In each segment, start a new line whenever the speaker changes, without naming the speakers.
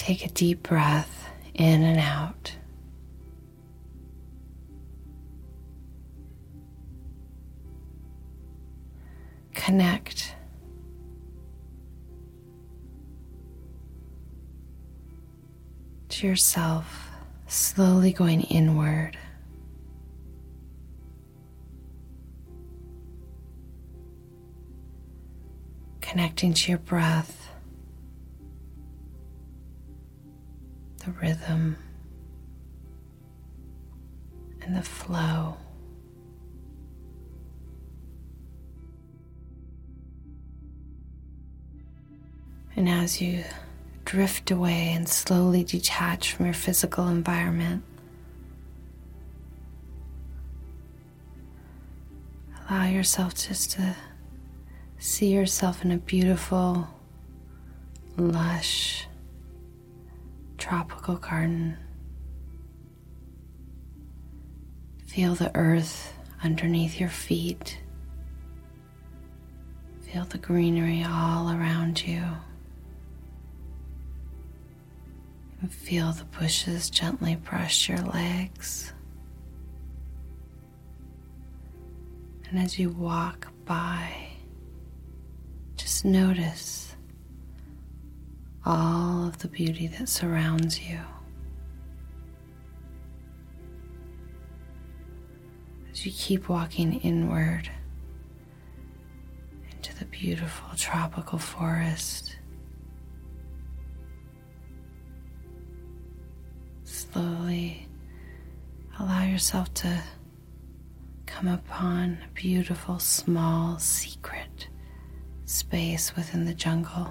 Take a deep breath in and out. Connect. To yourself, slowly going inward. Connecting to your breath, the rhythm, and the flow. And as you drift away and slowly detach from your physical environment, allow yourself just to see yourself in a beautiful, lush, tropical garden. Feel the earth underneath your feet. Feel the greenery all around you. And feel the bushes gently brush your legs. And as you walk by, just notice all of the beauty that surrounds you. As you keep walking inward into the beautiful tropical forest, slowly allow yourself to come upon a beautiful, small, secret space within the jungle.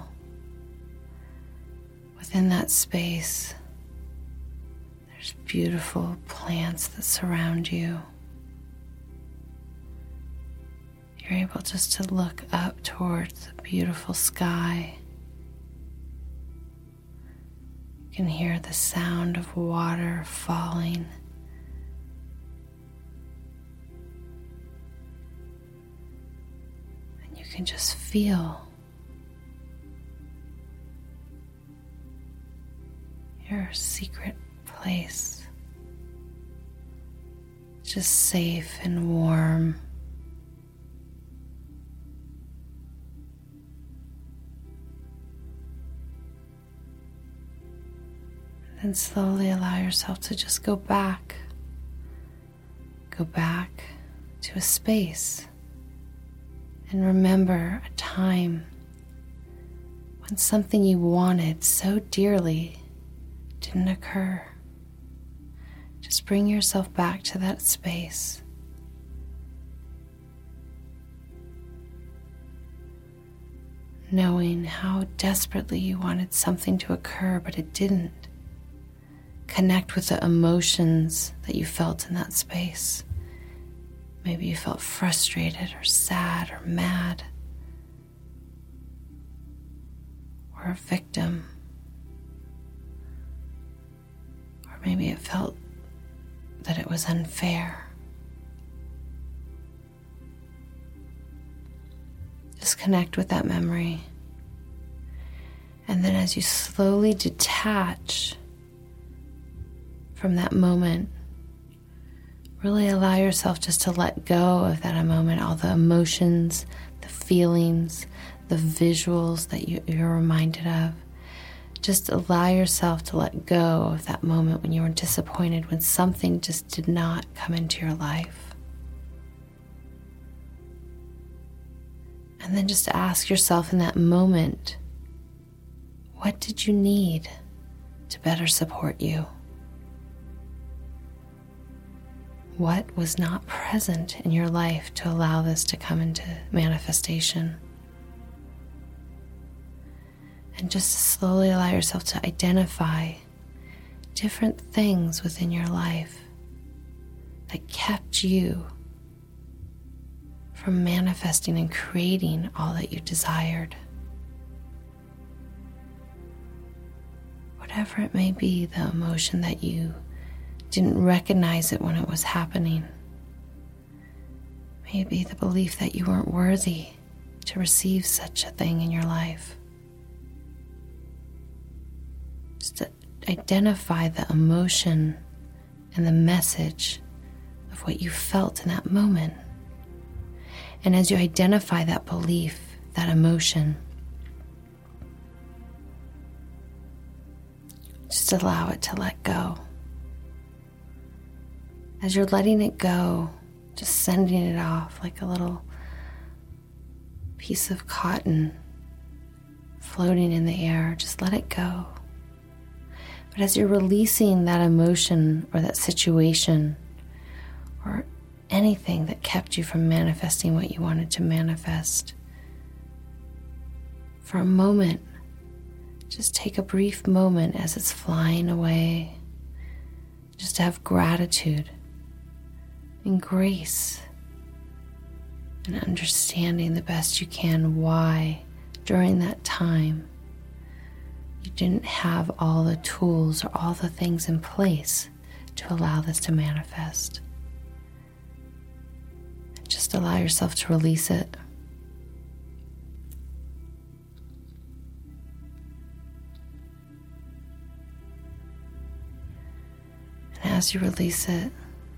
Within that space, there's beautiful plants that surround you. You're able just to look up towards the beautiful sky. You can hear the sound of water falling. And you can just feel your secret place, just safe and warm. And then slowly allow yourself to just go back to a space and remember a time when something you wanted so dearly didn't occur. Just bring yourself back to that space. Knowing how desperately you wanted something to occur, but it didn't. Connect with the emotions that you felt in that space. Maybe you felt frustrated or sad or mad, or a victim. Or maybe it felt that it was unfair. Just connect with that memory. And then as you slowly detach from that moment, really allow yourself just to let go of that moment, all the emotions, the feelings, the visuals that you're reminded of. Just allow yourself to let go of that moment when you were disappointed, when something just did not come into your life. And then just ask yourself in that moment, what did you need to better support you? What was not present in your life to allow this to come into manifestation? And just slowly allow yourself to identify different things within your life that kept you from manifesting and creating all that you desired. Whatever it may be, the emotion that you didn't recognize it when it was happening. Maybe the belief that you weren't worthy to receive such a thing in your life. Just to identify the emotion and the message of what you felt in that moment. And as you identify that belief, that emotion, just allow it to let go. As you're letting it go, just sending it off like a little piece of cotton floating in the air, just let it go. But as you're releasing that emotion or that situation or anything that kept you from manifesting what you wanted to manifest, for a moment, just take a brief moment as it's flying away, just to have gratitude and grace and understanding the best you can why during that time you didn't have all the tools or all the things in place to allow this to manifest. Just allow yourself to release it. And as you release it,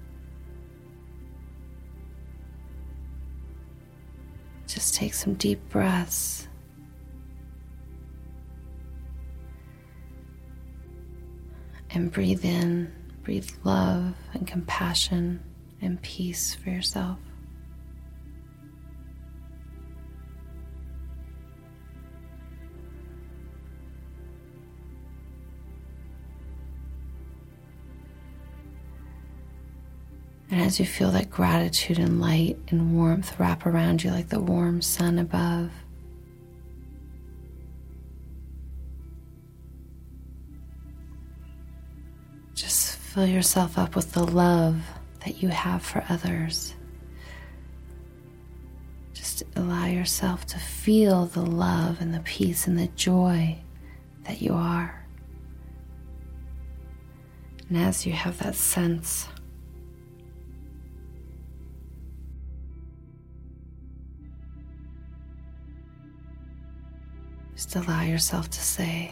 just take some deep breaths. And breathe in, breathe love and compassion and peace for yourself. And as you feel that gratitude and light and warmth wrap around you like the warm sun above, just fill yourself up with the love that you have for others. Just allow yourself to feel the love and the peace and the joy that you are. And as you have that sense, just allow yourself to say,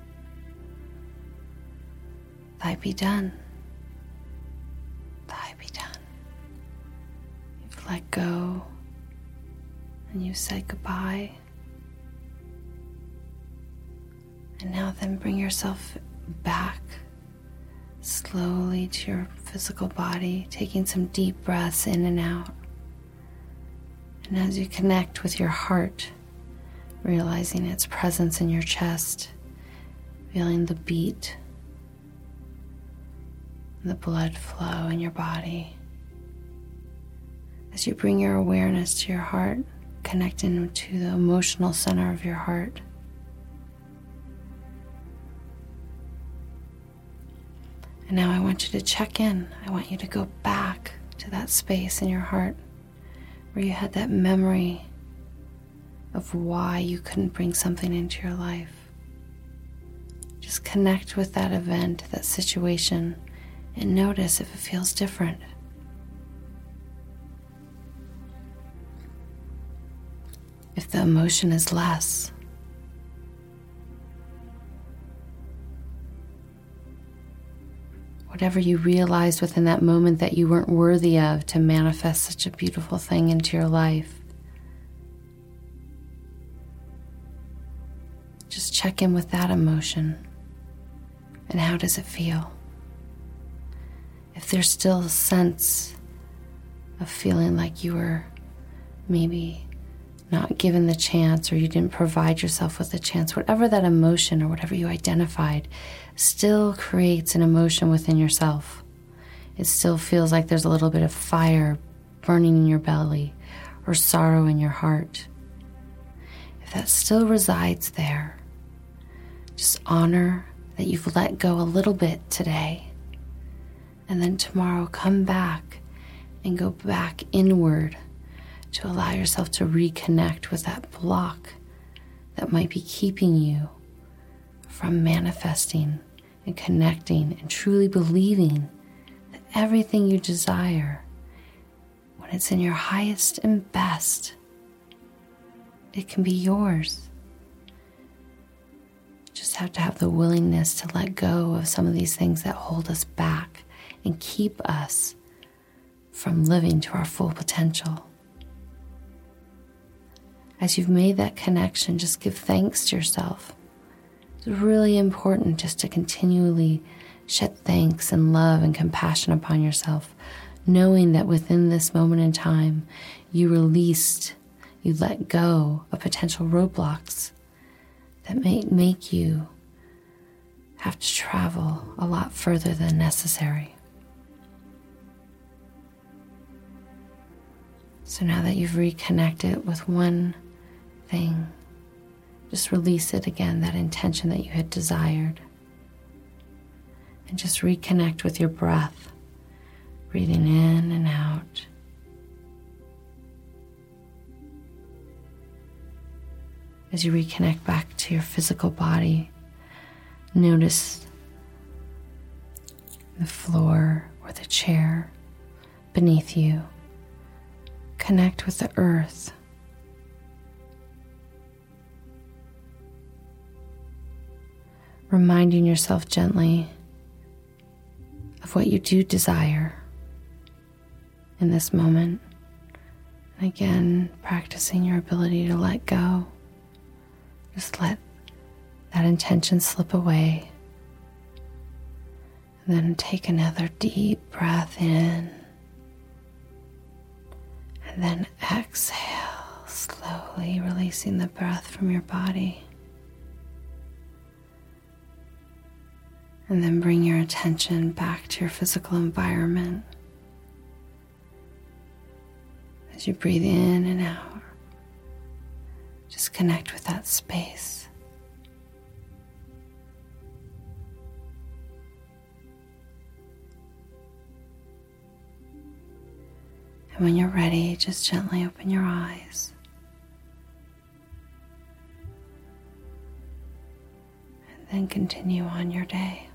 "Thy be done. Thy be done." You've let go and you said goodbye. And now then bring yourself back slowly to your physical body, taking some deep breaths in and out. And as you connect with your heart, realizing its presence in your chest, feeling the beat, the blood flow in your body. As you bring your awareness to your heart, connecting to the emotional center of your heart. And now I want you to check in. I want you to go back to that space in your heart where you had that memory of why you couldn't bring something into your life. Just connect with that event, that situation, and notice if it feels different. If the emotion is less. Whatever you realized within that moment that you weren't worthy of to manifest such a beautiful thing into your life. Just check in with that emotion. And how does it feel? If there's still a sense of feeling like you were maybe not given the chance or you didn't provide yourself with the chance, whatever that emotion or whatever you identified still creates an emotion within yourself. It still feels like there's a little bit of fire burning in your belly or sorrow in your heart. If that still resides there, just honor that you've let go a little bit today. And then tomorrow come back and go back inward to allow yourself to reconnect with that block that might be keeping you from manifesting and connecting and truly believing that everything you desire, when it's in your highest and best, it can be yours. Just have to have the willingness to let go of some of these things that hold us back and keep us from living to our full potential. As you've made that connection, just give thanks to yourself. It's really important just to continually shed thanks and love and compassion upon yourself, knowing that within this moment in time, you let go of potential roadblocks that may make you have to travel a lot further than necessary. So now that you've reconnected with one thing, just release it again, that intention that you had desired. And just reconnect with your breath, breathing in and out. As you reconnect back to your physical body, notice the floor or the chair beneath you. Connect with the earth. Reminding yourself gently of what you do desire in this moment. And again, practicing your ability to let go. Just let that intention slip away. And then take another deep breath in. And then exhale, slowly releasing the breath from your body. And then bring your attention back to your physical environment. As you breathe in and out, just connect with that space. And when you're ready, just gently open your eyes. And then continue on your day.